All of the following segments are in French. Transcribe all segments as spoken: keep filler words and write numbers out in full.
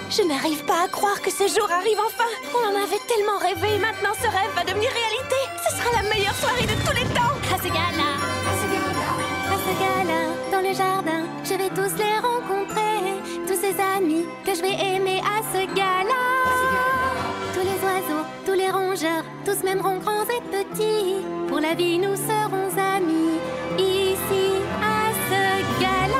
Je n'arrive pas à croire que ce jour arrive enfin. On en avait tellement rêvé et maintenant ce rêve va devenir réalité. Ce sera la meilleure soirée de tous les temps. À ce gala, à ce gala, à ce gala, dans le jardin, je vais tous les rencontrer. Tous ces amis que je vais aimer à ce gala. Tous les oiseaux, tous les rongeurs, tous m'aimeront grands et petits. Pour la vie nous serons amis. Ici, à ce gala.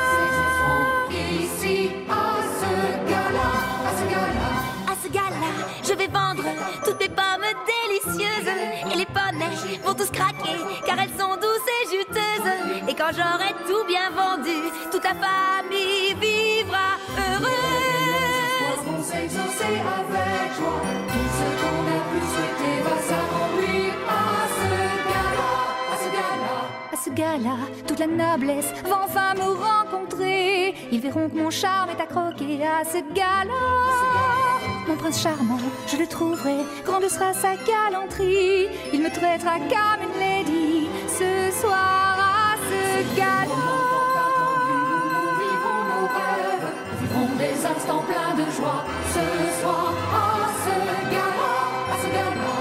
Ici, à ce gala, à ce gala. À ce gala, je vais vendre toutes mes pommes délicieuses. Et les poneys vont tous craquer car elles sont douces et juteuses. Et quand j'aurai tout bien vendu, toute la famille vivra heureuse. Vont s'exaucer avec joie. Tout ce qu'on a pu souhaiter va s'accomplir à ce gala, à ce gala. À ce gala, toute la noblesse va enfin me rencontrer. Ils verront que mon charme est à croquer à ce gala. Mon prince charmant, je le trouverai, grande sera sa galanterie. Il me traitera comme une lady ce soir à ce gala. Nous vivrons nos rêves, nous vivrons des instants pleins de joie. Ce soir à ce gala, à ce gala.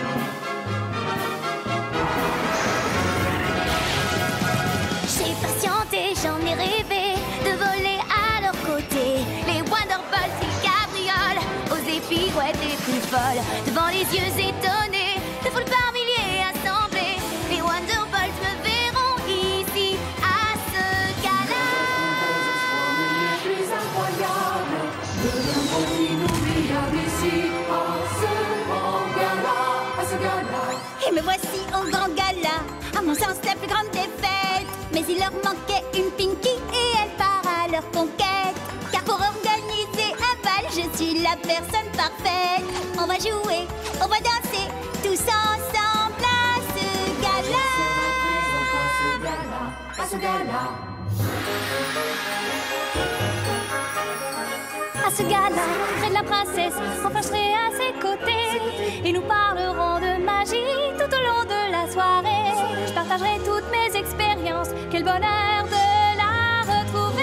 J'ai patienté, j'en ai rêvé de voler à leur côté. Les Wonderbolts, les cabrioles, oser pirouettes et plus folles. Devant les yeux étonnés, de foules par milliers assemblées. Les Wonderbolts me verront ici, à ce gala. Les plus incroyables deviendront inoubliables ici, à ce grand gala, à ce gala. Et me voici au grand gala, à mon sens la plus grande défaite. Mais il leur manquait une Pinky et elle part à leur conquête. Car pour organiser un bal, je suis la personne parfaite. On va jouer, on va danser, tous ensemble à ce gala. À ce gala, À ce gala, près de la princesse, enfin je serai à ses côtés. Et nous parlerons de magie tout au long de la soirée. Je partagerai toutes mes expériences, quel bonheur de la retrouver.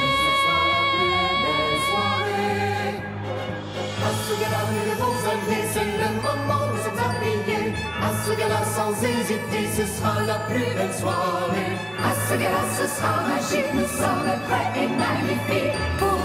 à ce gala, nous devons aller, c'est le moment où nous sommes habillés. À ce gala, sans hésiter, ce sera la plus belle soirée. À ce gala, ce sera magique, nous sommes prêts et magnifiques pour